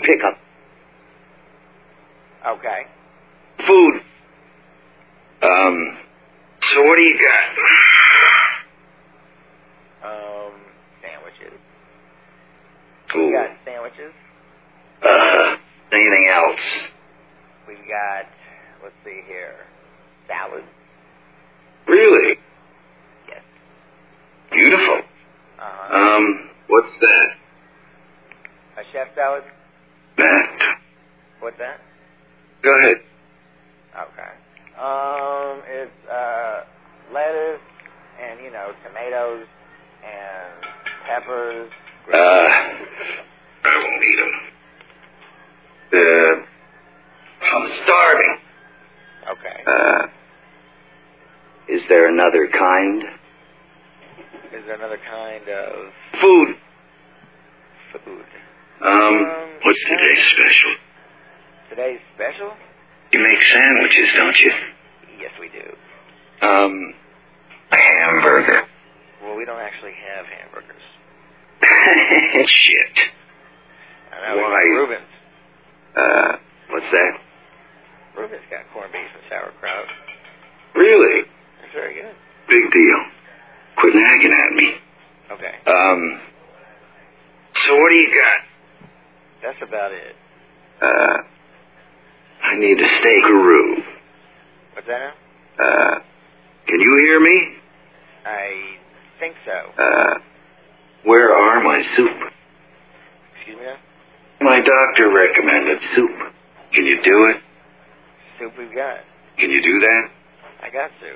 pickup. Okay. Food. So what do you got? Sandwiches. Ooh. We got sandwiches. Anything else? We've got, let's see here, salad. Really? Yes. Beautiful. Uh-huh. What's that? A chef salad? Matt. What's that? Go ahead. Okay. It's lettuce and, tomatoes and peppers. I won't eat them. I'm starving. Okay. Is there another kind? Is there another kind of Food. food? What's today's special? Today's special? You make sandwiches, don't you? Yes, we do. A hamburger. Well, we don't actually have hamburgers. Shit. I know. Why? Reuben's. What's that? Reuben's got corned beef and sauerkraut. Really? It's very good. Big deal. Quit nagging at me. Okay. So what do you got? That's about it. I need a steakaroo. What's that now? Can you hear me? I think so. Where are my soup? Excuse me now? My doctor recommended soup. Can you do it? Soup we've got. Can you do that? I got soup.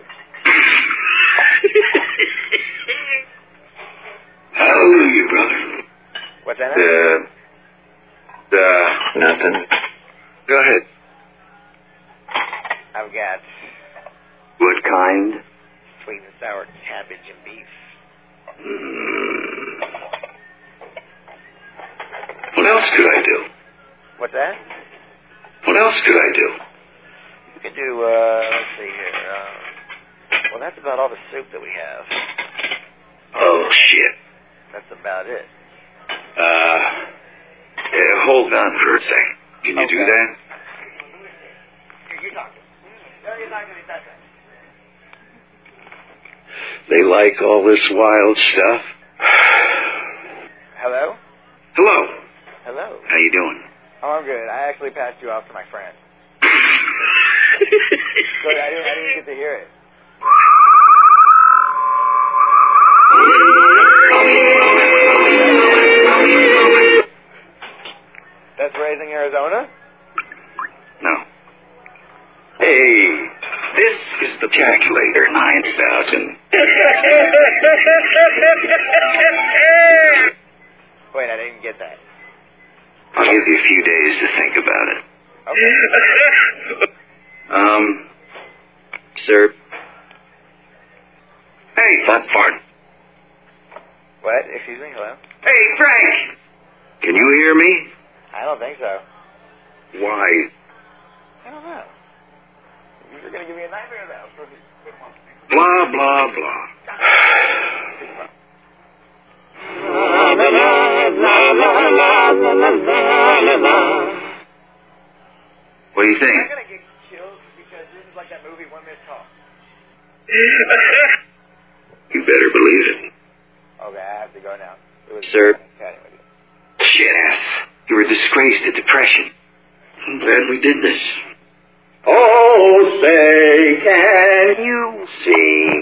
Hallelujah, brother. What's that now? Nothing. Go ahead. I've got What kind? sweet and sour cabbage and beef. What else could I do? What's that? What else could I do? You could do, let's see here. Well, that's about all the soup that we have. Oh, shit. That's about it. Hold on for a second. Can you do that? You talk. You're not going to touch that. They like all this wild stuff. Hello? Hello. Hello. How you doing? Oh, I'm good. I actually passed you off to my friend. So I didn't get to hear it. That's Raising Arizona? No. Hey, this is the calculator 9000. Wait, I didn't get that. I'll give you a few days to think about it. Okay. Sir. Hey, fart. What? Excuse me? Hello? Hey, Frank. Can you hear me? I don't think so. Why? I don't know. You're going to give me a nightmare now. Blah, blah, blah. What do you think? I'm going to get killed because this is like that movie, One Minute Talk. You better believe it. Okay, I have to go now. It was Sir. chatting with you. Shit ass. You're a disgrace to depression. I'm glad we did this. Oh, say, can you see